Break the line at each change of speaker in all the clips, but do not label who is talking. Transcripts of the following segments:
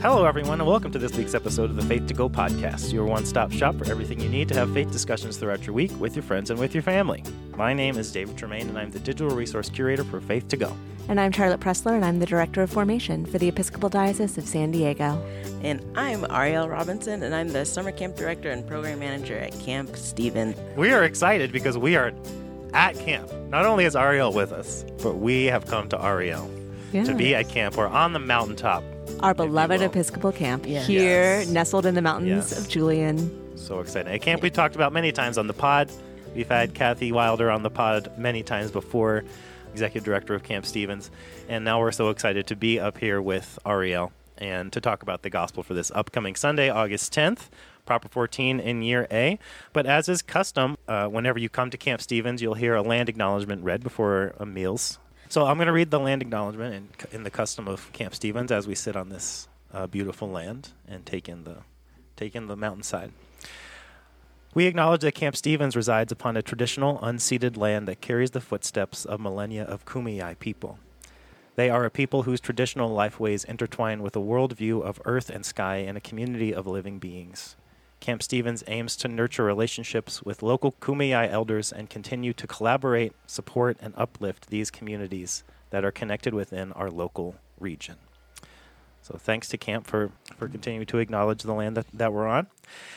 Hello, everyone, and welcome to this week's episode of the Faith to Go podcast, your one-stop shop for everything you need to have faith discussions throughout your week with your friends and with your family. My name is David Tremaine, and I'm the Digital Resource Curator for Faith to Go.
And I'm Charlotte Pressler, and I'm the Director of Formation for the Episcopal Diocese of San Diego.
And I'm Ariel Robinson, and I'm the Summer Camp Director and Program Manager at Camp Stevens.
We are excited because we are at camp. Not only is Ariel with us, but we have come to Ariel to be at camp. We're on the mountaintop.
Our beloved Episcopal camp here, nestled in the mountains of Julian.
So exciting. A camp we talked about many times on the pod. We've had Kathy Wilder on the pod many times before, Executive Director of Camp Stevens. And now we're so excited to be up here with Ariel and to talk about the gospel for this upcoming Sunday, August 10th, Proper 14 in Year A. But as is custom, whenever you come to Camp Stevens, you'll hear a land acknowledgement read before meals. So I'm going to read the land acknowledgement in the custom of Camp Stevens as we sit on this beautiful land and take in the mountainside. We acknowledge that Camp Stevens resides upon a traditional, unceded land that carries the footsteps of millennia of Kumeyaay people. They are a people whose traditional lifeways intertwine with a worldview of earth and sky and a community of living beings. Camp Stevens aims to nurture relationships with local Kumeyaay elders and continue to collaborate, support, and uplift these communities that are connected within our local region. So thanks to Camp for continuing to acknowledge the land that we're on.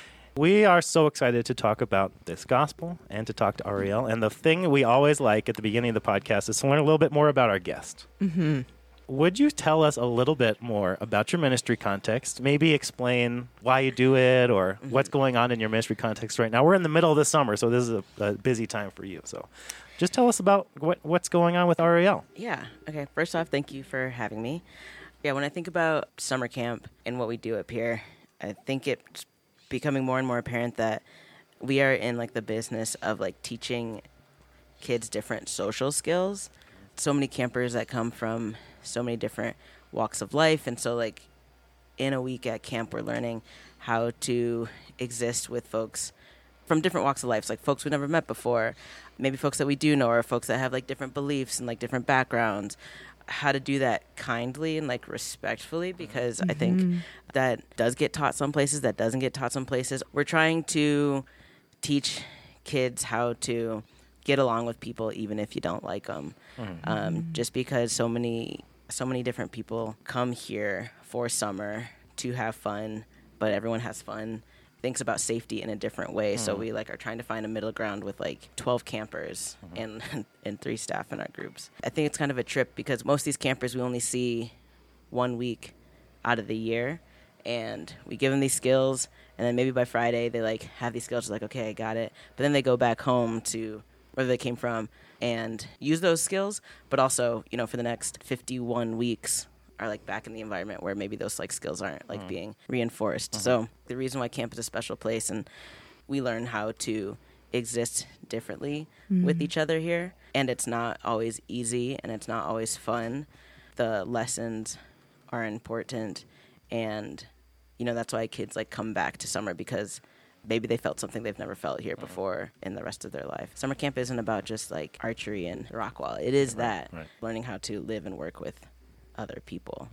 We are so excited to talk about this gospel and to talk to Ariel. And the thing we always like at the beginning of the podcast is to learn a little bit more about our guest. Mm-hmm. Would you tell us a little bit more about your ministry context? Maybe explain why you do it or what's going on in your ministry context right now. We're in the middle of the summer, so this is a busy time for you. So just tell us about what's going on with Ariel.
Yeah. Okay. First off, thank you for having me. Yeah, when I think about summer camp and what we do up here, I think it's becoming more and more apparent that we are in like the business of like teaching kids different social skills. So many campers that come from so many different walks of life, and so like in a week at camp we're learning how to exist with folks from different walks of life. So, like folks we never met before, maybe folks that we do know, or folks that have like different beliefs and like different backgrounds, how to do that kindly and like respectfully, because I think that does get taught some places, that doesn't get taught some places. We're trying to teach kids how to get along with people even if you don't like them. Just because so many different people come here for summer to have fun, but everyone has fun, thinks about safety in a different way. So we like are trying to find a middle ground with like 12 campers and 3 staff in our groups. I think it's kind of a trip because most of these campers we only see 1 week out of the year, and we give them these skills, and then maybe by Friday they like have these skills, like, okay, I got it. But then they go back home to where they came from and use those skills, but also, you know, for the next 51 weeks are like back in the environment where maybe those like skills aren't like being reinforced. So the reason why camp is a special place, and we learn how to exist differently with each other here, and it's not always easy and it's not always fun. The lessons are important, and you know, that's why kids like come back to summer, because maybe they felt something they've never felt here before in the rest of their life. Summer camp isn't about just like archery and rock wall. It is learning how to live and work with other people.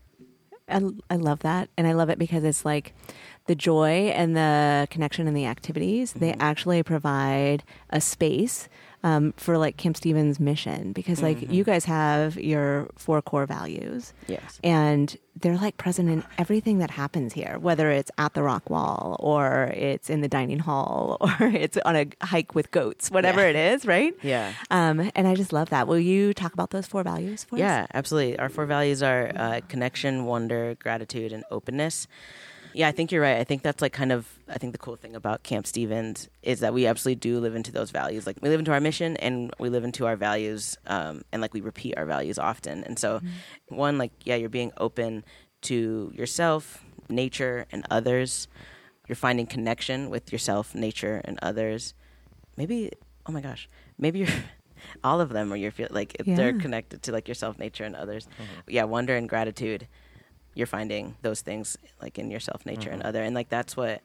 I love that. And I love it because it's like the joy and the connection and the activities, they actually provide a space for like Camp Stevens' mission, because like you guys have your 4 core values.
Yes.
And they're like present in everything that happens here, whether it's at the rock wall or it's in the dining hall or it's on a hike with goats, whatever it is, right?
Yeah.
And I just love that. Will you talk about those 4 values for us?
Yeah, absolutely. Our 4 values are connection, wonder, gratitude, and openness. Yeah, I think you're right. I think that's like kind of, I think the cool thing about Camp Stevens is that we absolutely do live into those values. Like we live into our mission and we live into our values, and like we repeat our values often. And so one, like, yeah, you're being open to yourself, nature, and others. You're finding connection with yourself, nature, and others. Maybe, oh my gosh, maybe you're all of them, or you feel like they're connected to like yourself, nature, and others. Yeah, wonder and gratitude. You're finding those things like in yourself, nature, and other. And like that's what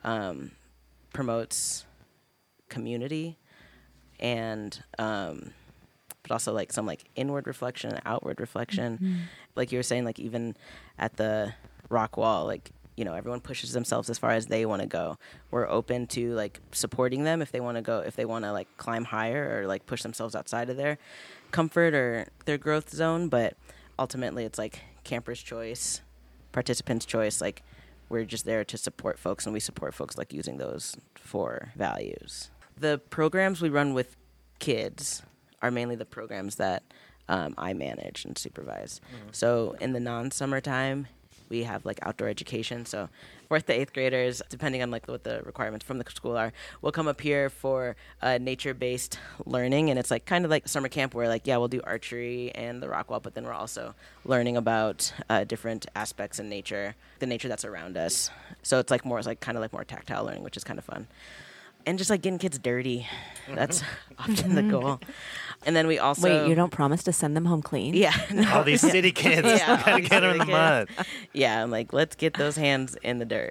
promotes community, and but also like some like inward reflection and outward reflection. Like you were saying, like even at the rock wall, like, everyone pushes themselves as far as they want to go. We're open to like supporting them if they want to go, if they want to like climb higher or like push themselves outside of their comfort or their growth zone. But ultimately it's like camper's choice, participants' choice. Like, we're just there to support folks, and we support folks like using those for values. The programs we run with kids are mainly the programs that I manage and supervise. So in the non-summertime, we have like outdoor education. So 4th to 8th graders, depending on like what the requirements from the school are, will come up here for nature-based learning. And it's like kind of like summer camp where like, we'll do archery and the rock wall, but then we're also learning about different aspects in nature, the nature that's around us. So it's like more, kind of like more tactile learning, which is kind of fun. And just like getting kids dirty. That's often the goal. And then we also...
Wait, you don't promise to send them home clean?
Yeah. No.
All these city kids. Gotta get them in the mud.
Yeah, I'm like, let's get those hands in the dirt.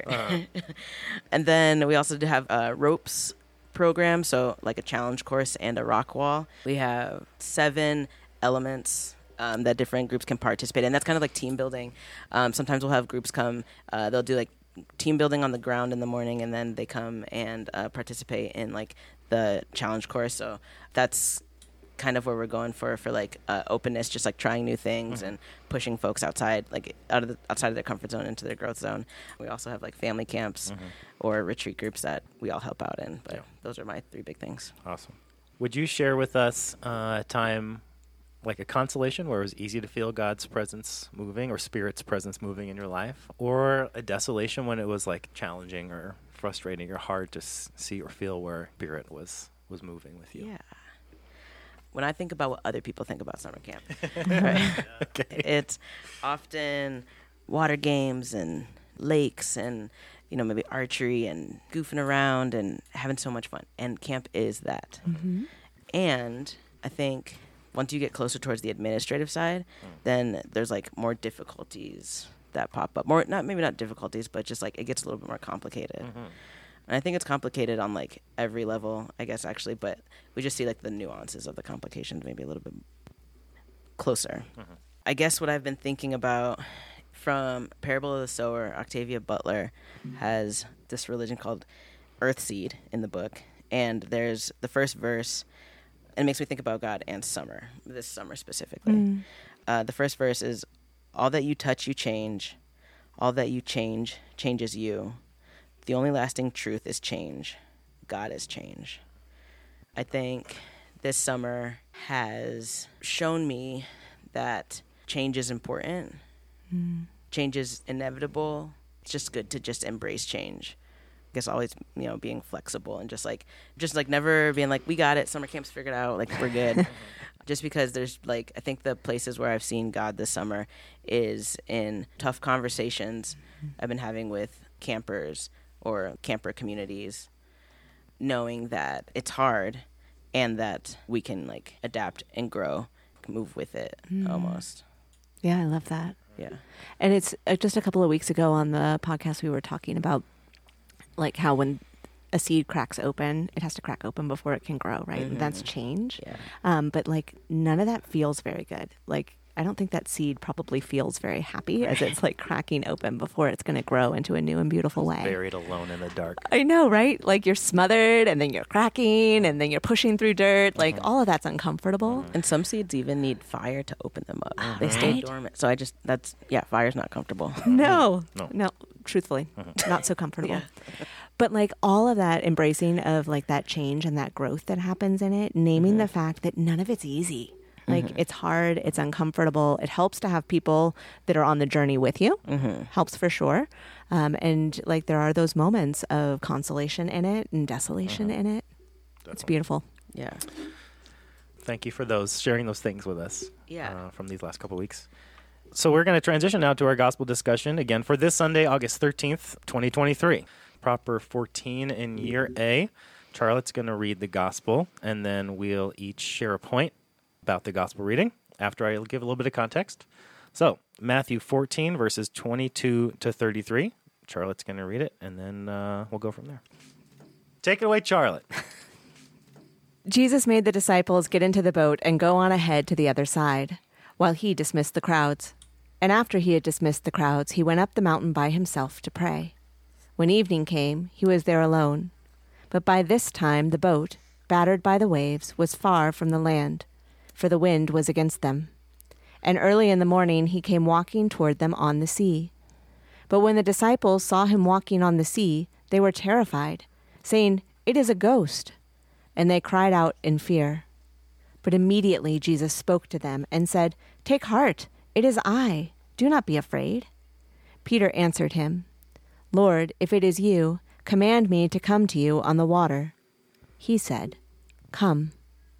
And then we also do have a ropes program, so like a challenge course and a rock wall. We have 7 elements that different groups can participate in. That's kind of like team building. Sometimes we'll have groups come, they'll do like team building on the ground in the morning, and then they come and participate in like the challenge course. So that's kind of where we're going for like openness, just like trying new things and pushing folks outside, like outside of their comfort zone into their growth zone. We also have like family camps or retreat groups that we all help out in. But those are my 3 big things.
Awesome. Would you share with us a time like a consolation where it was easy to feel God's presence moving or Spirit's presence moving in your life, or a desolation when it was like challenging or frustrating or hard to see or feel where Spirit was moving with you?
Yeah. When I think about what other people think about summer camp, right?
Okay.
It's often water games and lakes and, maybe archery and goofing around and having so much fun. And camp is that. And I think once you get closer towards the administrative side, then there's like more difficulties that pop up. Maybe not difficulties, but just like it gets a little bit more complicated. And I think it's complicated on like every level, I guess, actually, but we just see like the nuances of the complications maybe a little bit closer. I guess what I've been thinking about from Parable of the Sower, Octavia Butler has this religion called Earthseed in the book. And there's the first verse, and it makes me think about God and summer, this summer specifically. The first verse is, all that you touch, you change. All that you change, changes you. The only lasting truth is change. God is change. I think this summer has shown me that change is important. Change is inevitable. It's just good to just embrace change. I guess always, being flexible and just like never being like, we got it, summer camp's figured out, like we're good. Just because there's like, I think the places where I've seen God this summer is in tough conversations I've been having with campers or camper communities, knowing that it's hard and that we can like adapt and grow, move with it almost.
Yeah, I love that.
Yeah.
And it's just a couple of weeks ago on the podcast, we were talking about like how when a seed cracks open, it has to crack open before it can grow, right? And that's change.
Yeah.
But like none of that feels very good. Like I don't think that seed probably feels very happy as it's like cracking open before it's going to grow into a new and beautiful way.
Buried alone in the dark.
I know, right? Like you're smothered and then you're cracking and then you're pushing through dirt. Like all of that's uncomfortable.
And some seeds even need fire to open them up. They stay
Right?
dormant. So fire's not comfortable.
No,
No.
truthfully, not so comfortable. But like all of that embracing of like that change and that growth that happens in it, naming the fact that none of it's easy. Like it's hard, it's uncomfortable. It helps to have people that are on the journey with you. Helps for sure. And like there are those moments of consolation in it and desolation in it.
Definitely.
It's beautiful.
Yeah.
Thank you for sharing those things with us
Yeah.
from these last couple of weeks. So we're going to transition now to our gospel discussion again for this Sunday, August 13th, 2023. Proper 14 in year A. Charlotte's going to read the gospel, and then we'll each share a point about the gospel reading after I give a little bit of context. So Matthew 14, verses 22 to 33. Charlotte's going to read it, and then we'll go from there. Take it away, Charlotte.
Jesus made the disciples get into the boat and go on ahead to the other side, while he dismissed the crowds. And after he had dismissed the crowds, he went up the mountain by himself to pray. When evening came, he was there alone. But by this time the boat, battered by the waves, was far from the land, for the wind was against them. And early in the morning he came walking toward them on the sea. But when the disciples saw him walking on the sea, they were terrified, saying, "It is a ghost." And they cried out in fear. But immediately Jesus spoke to them and said, "Take heart, it is I. Do not be afraid." Peter answered him, "Lord, if it is you, command me to come to you on the water." He said, "Come."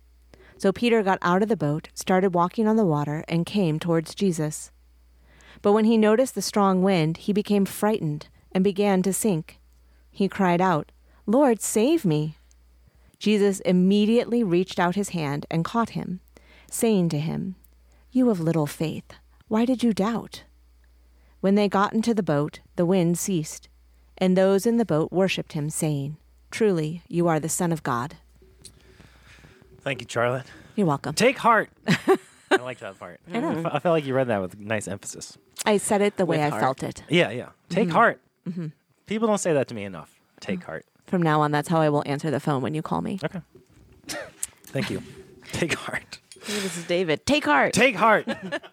So Peter got out of the boat, started walking on the water, and came towards Jesus. But when he noticed the strong wind, he became frightened and began to sink. He cried out, "Lord, save me." Jesus immediately reached out his hand and caught him, saying to him, "You of little faith, why did you doubt?" When they got into the boat, the wind ceased, and those in the boat worshipped him, saying, "Truly, you are the Son of God."
Thank you, Charlotte.
You're welcome.
Take heart. I like that part.
I know.
I felt like you read that with nice emphasis.
I said it the way
With
I
heart.
felt it.
Yeah. Take heart. People don't say that to me enough. Take heart.
From now on, that's how I will answer the phone when you call me.
Okay. Thank you. Take heart.
Hey, this is David. Take heart.
Take heart.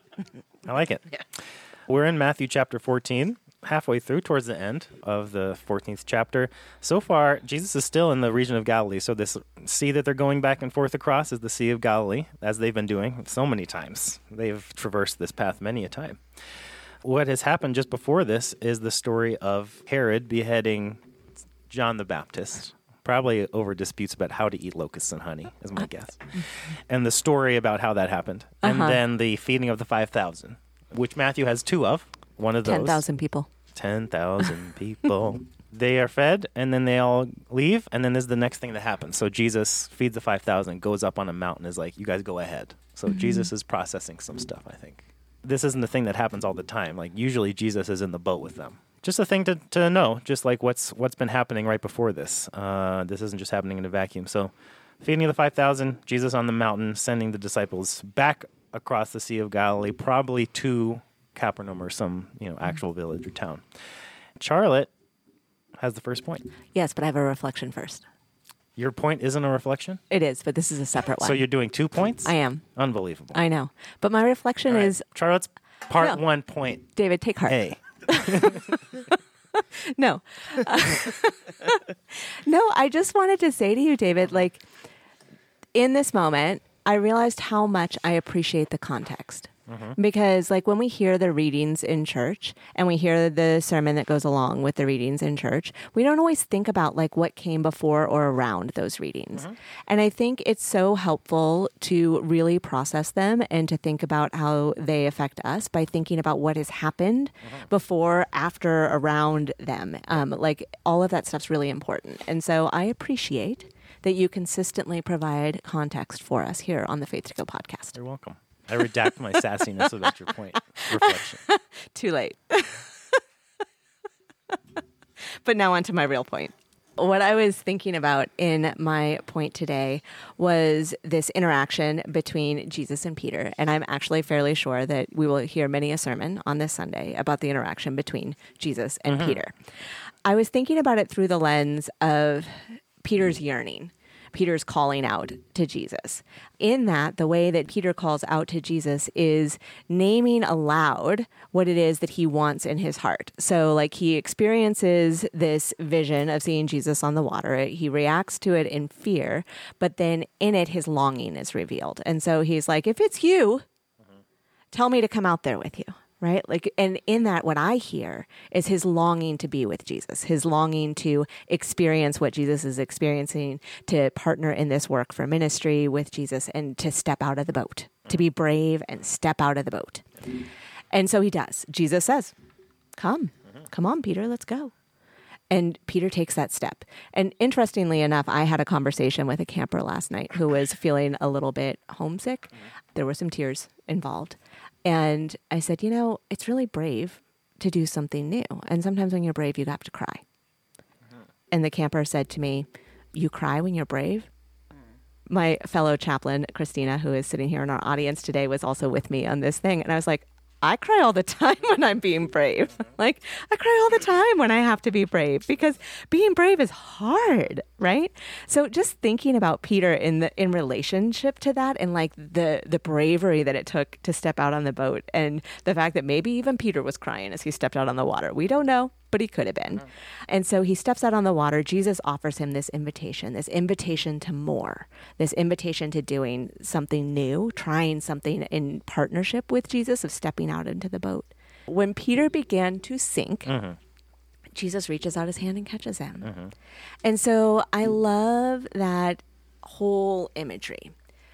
I like it.
Yeah.
We're in Matthew chapter 14, halfway through, towards the end of the 14th chapter. So far, Jesus is still in the region of Galilee. So this sea that they're going back and forth across is the Sea of Galilee, as they've been doing so many times. They've traversed this path many a time. What has happened just before this is the story of Herod beheading John the Baptist, probably over disputes about how to eat locusts and honey, is my guess. And the story about how that happened. And then the feeding of the 5,000, which Matthew has two of. One of those.
10,000 people.
10,000 people. They are fed, and then they all leave, and then there's the next thing that happens. So Jesus feeds the 5,000, goes up on a mountain, is like, you guys go ahead. So Jesus is processing some stuff, I think. This isn't the thing that happens all the time. Like, usually Jesus is in the boat with them. Just a thing to know, just like what's been happening right before this. This isn't just happening in a vacuum. So feeding of the 5,000, Jesus on the mountain, sending the disciples back across the Sea of Galilee, probably to Capernaum or some actual village or town. Charlotte has the first point.
Yes, but I have a reflection first.
Your point isn't a reflection?
It is, but this is a separate one.
So you're doing 2 points?
I am.
Unbelievable.
I know. But my reflection
All right.
is,
Charlotte's part
No.
1 point
David, take heart.
A.
No. No, I just wanted to say to you, David, like, in this moment, I realized how much I appreciate the context. Because, like, when we hear the readings in church and we hear the sermon that goes along with the readings in church, we don't always think about, like, what came before or around those readings. And I think it's so helpful to really process them and to think about how they affect us by thinking about what has happened before, after, around them. Like, all of that stuff's really important. And so I appreciate that you consistently provide context for us here on the Faith to Go podcast.
You're welcome. I redact my sassiness about your point reflection.
Too late. But now on to my real point. What I was thinking about in my point today was this interaction between Jesus and Peter. And I'm actually fairly sure that we will hear many a sermon on this Sunday about the interaction between Jesus and Peter. I was thinking about it through the lens of Peter's yearning. Peter's calling out to Jesus. In that, the way that Peter calls out to Jesus is naming aloud what it is that he wants in his heart. So, like, he experiences this vision of seeing Jesus on the water. He reacts to it in fear, but then in it, his longing is revealed. And so he's like, if it's you, tell me to come out there with you. Right? Like, and in that, what I hear is his longing to be with Jesus, his longing to experience what Jesus is experiencing, to partner in this work for ministry with Jesus, and to step out of the boat, to be brave and step out of the boat. And so he does. Jesus says, come on, Peter, let's go. And Peter takes that step. And interestingly enough, I had a conversation with a camper last night who was feeling a little bit homesick. There were some tears involved. And I said, it's really brave to do something new. And sometimes when you're brave, you have to cry. And the camper said to me, you cry when you're brave? My fellow chaplain, Christina, who is sitting here in our audience today, was also with me on this thing. And I was like, I cry all the time when I'm being brave. Like, I cry all the time when I have to be brave, because being brave is hard, right? So just thinking about Peter in relationship to that, and like the bravery that it took to step out on the boat, and the fact that maybe even Peter was crying as he stepped out on the water. We don't know, but he could have been. And so he steps out on the water. Jesus offers him this invitation to more, this invitation to doing something new, trying something in partnership with Jesus, of stepping out into the boat. When Peter began to sink, Jesus reaches out his hand and catches him. And so I love that whole imagery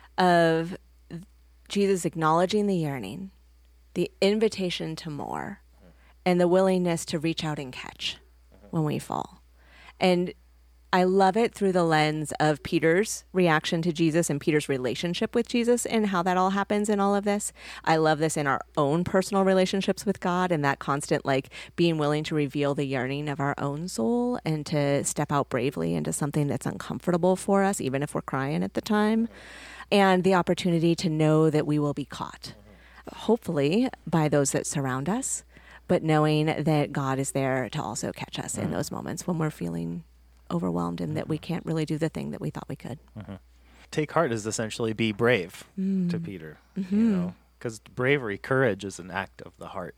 of Jesus acknowledging the yearning, the invitation to more, and the willingness to reach out and catch when we fall. And I love it through the lens of Peter's reaction to Jesus and Peter's relationship with Jesus and how that all happens in all of this. I love this in our own personal relationships with God, and that constant, like, being willing to reveal the yearning of our own soul and to step out bravely into something that's uncomfortable for us, even if we're crying at the time. And the opportunity to know that we will be caught, hopefully by those that surround us, but knowing that God is there to also catch us in those moments when we're feeling overwhelmed and that we can't really do the thing that we thought we could.
Take heart is essentially be brave to Peter, you know, because bravery, courage is an act of the heart.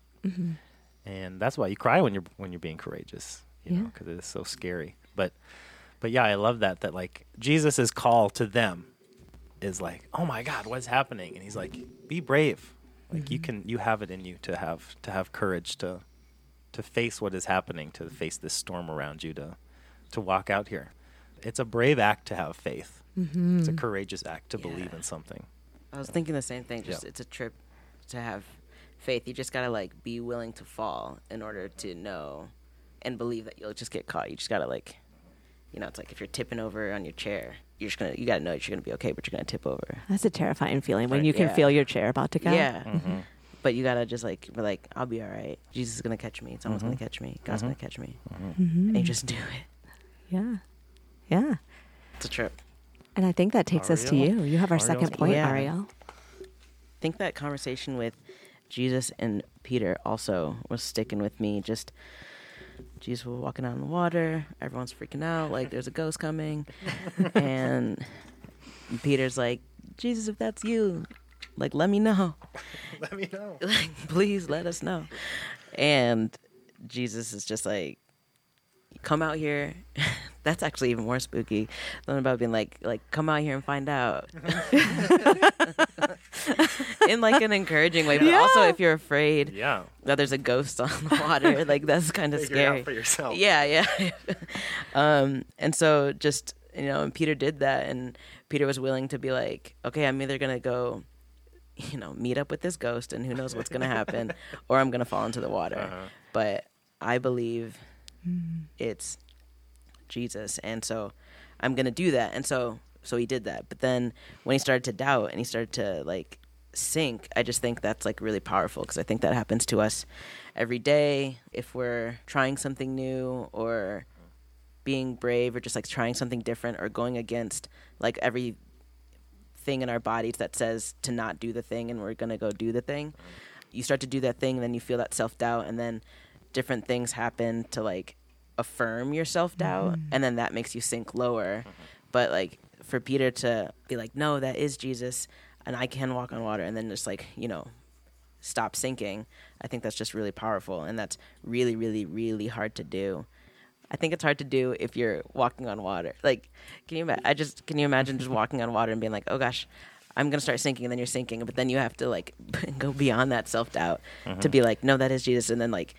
And that's why you cry when you're being courageous, you know, because it is so scary. But yeah, I love that like Jesus's call to them is like, oh my God, what's happening? And he's like, be brave. Like you have it in you to have courage to face what is happening, to face this storm around you, to walk out here. It's a brave act to have faith. It's a courageous act to believe in something.
I was thinking the same thing. Just it's a trip to have faith. You just gotta like be willing to fall in order to know and believe that you'll just get caught. You just gotta like, you know, it's like if you're tipping over on your chair, you gotta know that you're gonna be okay, but you're gonna tip over.
That's a terrifying feeling when you can feel your chair about to go.
Yeah. But you gotta just like be like, I'll be all right. Jesus is gonna catch me. Someone's gonna catch me. God's gonna catch me. And you just do it.
Yeah.
It's a trip.
And I think that takes us to you. You have our second point, Ariel.
I think that conversation with Jesus and Peter also was sticking with me. Just Jesus was walking out on the water. Everyone's freaking out, like there's a ghost coming. And Peter's like, Jesus, if that's you, like, let me know.
Let me know.
Like, please let us know. And Jesus is just like, come out here. That's actually even more spooky than about being like come out here and find out. In like an encouraging way, but also if you're afraid that there's a ghost on the water, like that's kind of scary.
It out for yourself.
Yeah. And so just, you know, and Peter did that, and Peter was willing to be like, okay, I'm either gonna go, you know, meet up with this ghost, and who knows what's gonna happen, or I'm gonna fall into the water. But I believe it's Jesus, and so I'm gonna do that. And so he did that. But then when he started to doubt and he started to like sink, I just think that's like really powerful, because I think that happens to us every day if we're trying something new or being brave or just like trying something different or going against like every thing in our bodies that says to not do the thing, and we're gonna go do the thing. You start to do that thing, and then you feel that self-doubt, and then different things happen to like affirm your self-doubt, and then that makes you sink lower. But like for Peter to be like, no, that is Jesus, and I can walk on water, and then just like, you know, stop sinking, I think that's just really powerful, and that's really, really, really hard to do. I think it's hard to do if you're walking on water. Like, can you imagine just walking on water and being like, oh gosh, I'm gonna start sinking, and then you're sinking, but then you have to like go beyond that self-doubt to be like, no, that is Jesus, and then like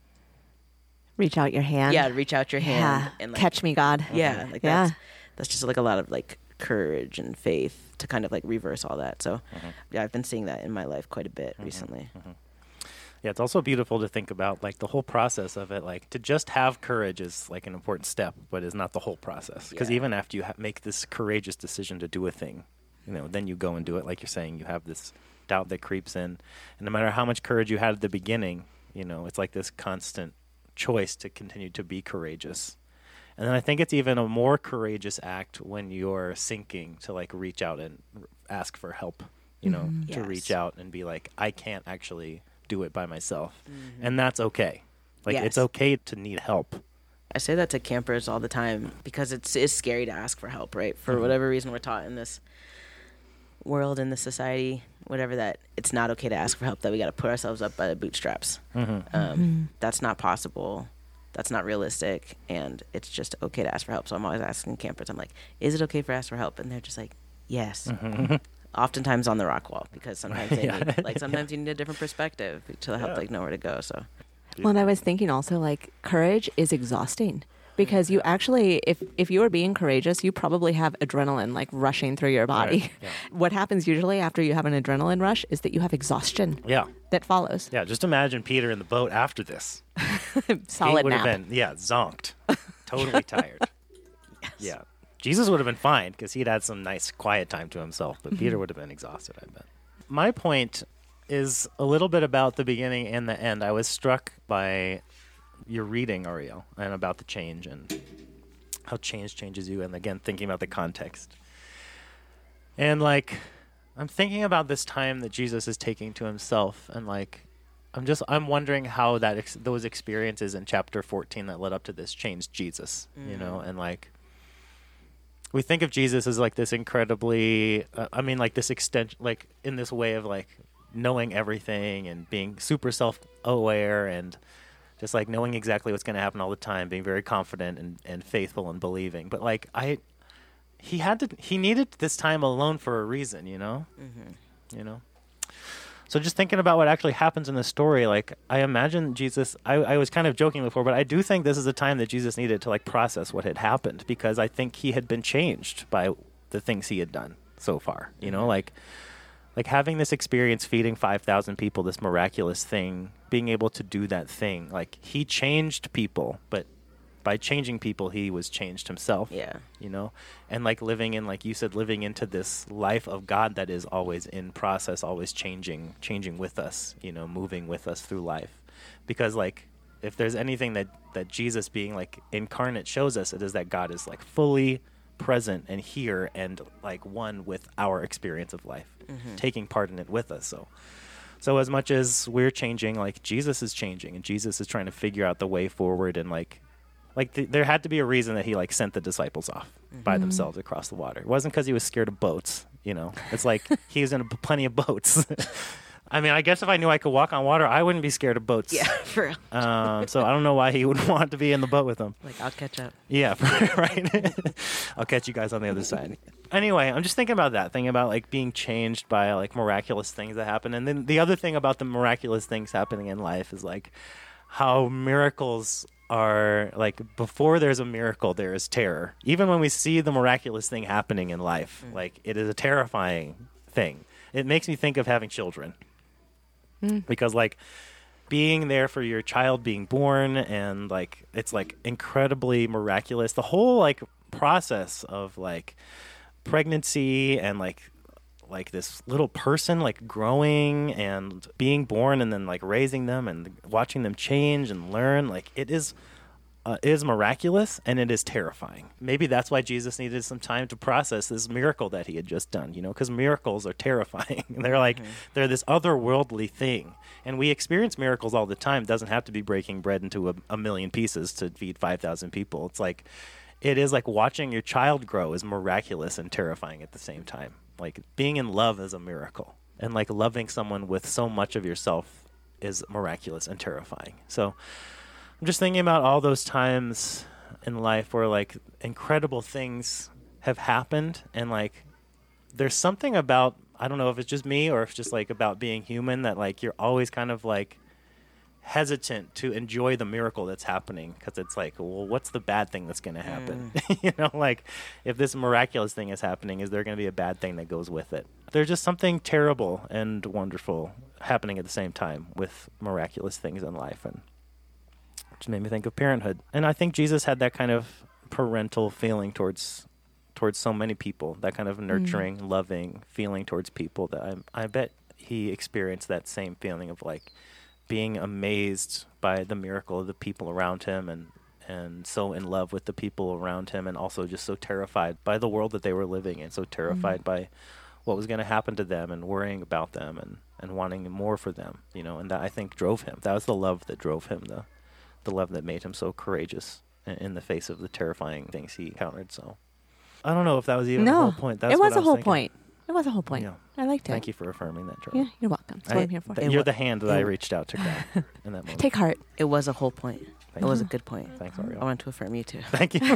reach out your hand.
Yeah, reach out your hand and like,
catch me, God.
Yeah, like that's just like a lot of like courage and faith to kind of like reverse all that. So yeah, I've been seeing that in my life quite a bit recently.
Yeah, it's also beautiful to think about like the whole process of it. Like to just have courage is like an important step, but is not the whole process. Because even after you make this courageous decision to do a thing, you know, then you go and do it. Like you're saying, you have this doubt that creeps in, and no matter how much courage you had at the beginning, you know, it's like this constant choice to continue to be courageous. And then I think it's even a more courageous act when you're sinking to like reach out and ask for help, you know, to reach out and be like, I can't actually do it by myself. And that's okay. Like,
Yes.
it's okay to need help.
I say that to campers all the time because it's scary to ask for help, right? For whatever reason we're taught in this world, in this society, whatever, that it's not okay to ask for help, that we got to put ourselves up by the bootstraps. That's not possible. That's not realistic. And it's just okay to ask for help. So I'm always asking campers, I'm like, is it okay for ask for help? And they're just like, yes. Oftentimes on the rock wall, because sometimes they need, like, sometimes you need a different perspective to help like know where to go. So
Well, and I was thinking also, like, courage is exhausting because you actually, if you are being courageous, you probably have adrenaline like rushing through your body.
Right, yeah.
What happens usually after you have an adrenaline rush is that you have exhaustion
Yeah.
that follows.
Yeah, just imagine Peter in the boat after this.
Solid
He would
nap.
have been, zonked. Totally tired. Yeah. Jesus would have been fine because he'd had some nice quiet time to himself, but Peter would have been exhausted, I bet. My point is a little bit about the beginning and the end. I was struck by your reading, Ariel, and about the change and how change changes you, and again, thinking about the context. And, like, I'm thinking about this time that Jesus is taking to himself, and, like, I'm wondering how those experiences in chapter 14 that led up to this changed Jesus, you know, and, like, we think of Jesus as like this incredibly, like this extension, like in this way of like knowing everything and being super self-aware and just like knowing exactly what's going to happen all the time, being very confident and faithful and believing. But like he needed this time alone for a reason, you know? You know? So just thinking about what actually happens in the story, like I imagine Jesus, I was kind of joking before, but I do think this is a time that Jesus needed to like process what had happened, because I think he had been changed by the things he had done so far, you know, like having this experience feeding 5,000 people, this miraculous thing, being able to do that thing, like he changed people, but by changing people, he was changed himself.
Yeah.
You know, and like living in, like you said, living into this life of God that is always in process, always changing with us, you know, moving with us through life. Because like, if there's anything that Jesus being like incarnate shows us, it is that God is like fully present and here and like one with our experience of life, taking part in it with us. So as much as we're changing, like Jesus is changing, and Jesus is trying to figure out the way forward, and there had to be a reason that he like sent the disciples off by themselves across the water. It wasn't because he was scared of boats, you know. It's like he was in plenty of boats. I mean, I guess if I knew I could walk on water, I wouldn't be scared of boats.
Yeah, for real.
So I don't know why he would want to be in the boat with them.
Like, I'll catch up.
Yeah, right. I'll catch you guys on the other side. Anyway, I'm just thinking about that, thinking about like being changed by like miraculous things that happen. And then the other thing about the miraculous things happening in life is like how miracles are like, before there's a miracle, there is terror. Even when we see the miraculous thing happening in life, like it is a terrifying thing. It makes me think of having children. Because like being there for your child being born, and like it's like incredibly miraculous, the whole like process of like pregnancy and like this little person like growing and being born, and then like raising them and watching them change and learn, like it is miraculous, and it is terrifying. Maybe that's why Jesus needed some time to process this miracle that he had just done, you know, because miracles are terrifying. They're like, they're this otherworldly thing. And we experience miracles all the time. It doesn't have to be breaking bread into a million pieces to feed 5,000 people. It's like, it is like watching your child grow is miraculous and terrifying at the same time. Like being in love is a miracle. And like loving someone with so much of yourself is miraculous and terrifying. So I'm just thinking about all those times in life where like incredible things have happened, and like there's something about, I don't know if it's just me or if it's just like about being human, that like you're always kind of like hesitant to enjoy the miracle that's happening, because it's like, well, what's the bad thing that's going to happen? You know, like if this miraculous thing is happening, is there going to be a bad thing that goes with it? There's just something terrible and wonderful happening at the same time with miraculous things in life, and just made me think of parenthood. And I think Jesus had that kind of parental feeling towards so many people, that kind of nurturing, loving feeling towards people, that I bet he experienced that same feeling of like being amazed by the miracle of the people around him, and so in love with the people around him, and also just so terrified by the world that they were living in, so terrified by what was going to happen to them and worrying about them and wanting more for them, and that I think drove him. That was the love that drove him, the love that made him so courageous in the face of the terrifying things he encountered. So I don't know if that was even the whole point. That's
it was
what I
a whole
thinking.
point. It was a whole point.
Yeah.
I liked it.
Thank you for affirming that, Charlie.
Yeah, you're welcome. That's what I'm here for.
You're the hand that I reached out to grab in that moment.
Take heart.
It was a whole point.
Thank
It was
you.
a good point.
Thanks,
I
Ariel.
wanted to affirm you too.
Thank you.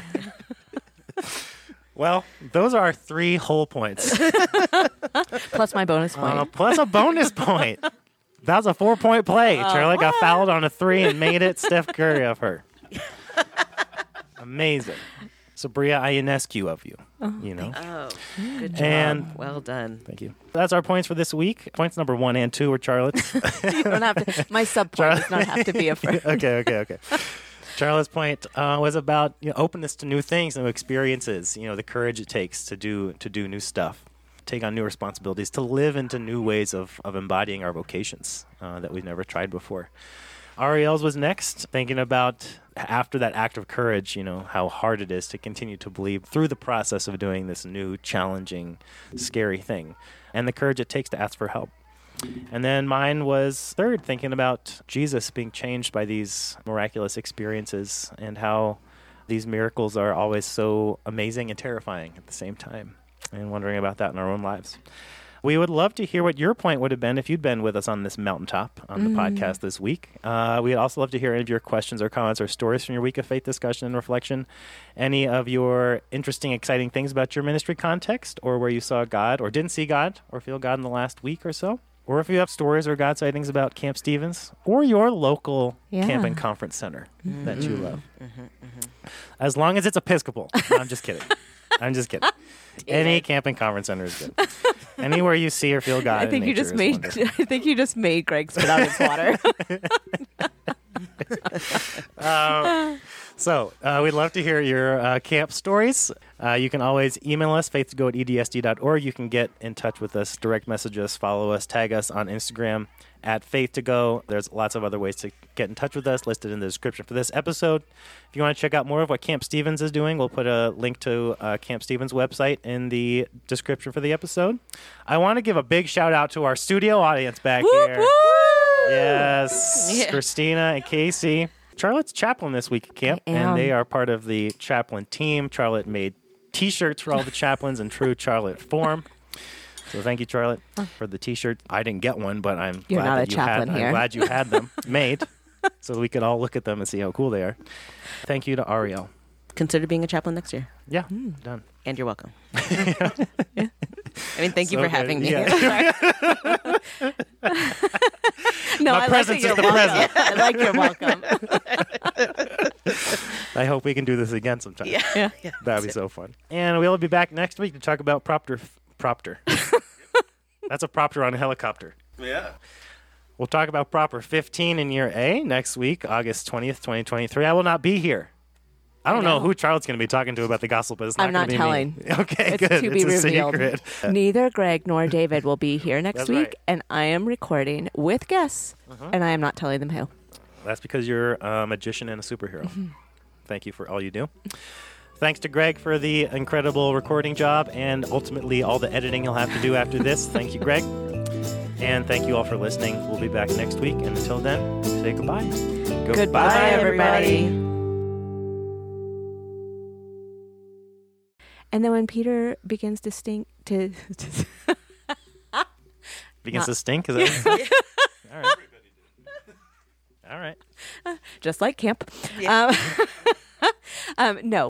Well, those are our 3 whole points.
Plus my bonus point.
Plus a bonus point. That was a 4-point play. Charlotte got fouled on a 3 and made it Steph Curry of her. Amazing. Sabria Ionescu of you.
Oh, good job.
And-
well done.
Thank you. That's our points for this week. Points number 1 and 2 were Charlotte's.
You don't have to. My sub point does not have to be a first.
Okay. Charlotte's point was about openness to new things, new experiences. The courage it takes to do new stuff, take on new responsibilities, to live into new ways of embodying our vocations that we've never tried before. Ariel's was next, thinking about after that act of courage, how hard it is to continue to believe through the process of doing this new, challenging, scary thing, and the courage it takes to ask for help. And then mine was third, thinking about Jesus being changed by these miraculous experiences and how these miracles are always so amazing and terrifying at the same time, and wondering about that in our own lives. We would love to hear what your point would have been if you'd been with us on this mountaintop on the podcast this week. We'd also love to hear any of your questions or comments or stories from your week of faith discussion and reflection, any of your interesting, exciting things about your ministry context, or where you saw God or didn't see God or feel God in the last week or so. Or if you have stories or God sightings about Camp Stevens or your local camp and conference center that you love. As long as it's Episcopal. No, I'm just kidding. Any camp and conference center is good. Anywhere you see or feel God
I think
in
you
nature
just
is
made.
wonderful.
I think you just made Greg spit out his water.
So we'd love to hear your camp stories. You can always email us, faith2go@edsd.org. You can get in touch with us, direct message us, follow us, tag us on Instagram @faith2go. There's lots of other ways to get in touch with us listed in the description for this episode. If you want to check out more of what Camp Stevens is doing, we'll put a link to Camp Stevens' website in the description for the episode. I want to give a big shout out to our studio audience back here.
Woo!
Yes,
Yeah.
Christina and Casey. Charlotte's chaplain this week at camp,
I am.
and they are part of the chaplain team. Charlotte made T-shirts for all the chaplains in true Charlotte form. So thank you, Charlotte, for the T-shirt. I didn't get one, but I'm
You're
glad
not
that
a
you
chaplain
had.
here.
I'm glad you had them made, so we could all look at them and see how cool they are. Thank you to Ariel.
Consider being a chaplain next year,
Yeah, done.
and you're welcome. I mean, thank you
So
for having
good.
me.
Yeah.
No,
My
I like
presence
that
is
you're
the
welcome.
present.
I like you're welcome.
I hope we can do this again sometime.
Yeah.
That'd be so fun. And we'll be back next week to talk about Propter. That's a propter on a helicopter.
Yeah.
We'll talk about Proper 15 in Year A next week, August 20th, 2023. I will not be here. I don't know
know.
who Charlotte's going to be talking to about the gospel, but it's not
I'm
going
not
to be
telling.
me. Okay,
It's
good.
to be
It's a
revealed.
secret.
Neither Greg nor David will be here next
That's
week,
right.
and I am recording with guests, and I am not telling them who.
That's because you're a magician and a superhero. Thank you for all you do. Thanks to Greg for the incredible recording job and ultimately all the editing he'll have to do after this. Thank you, Greg. And thank you all for listening. We'll be back next week. And until then, say goodbye.
Goodbye, everybody. And then when Peter begins to stink,
Begins to stink? Is that all right. All right.
just like camp. No.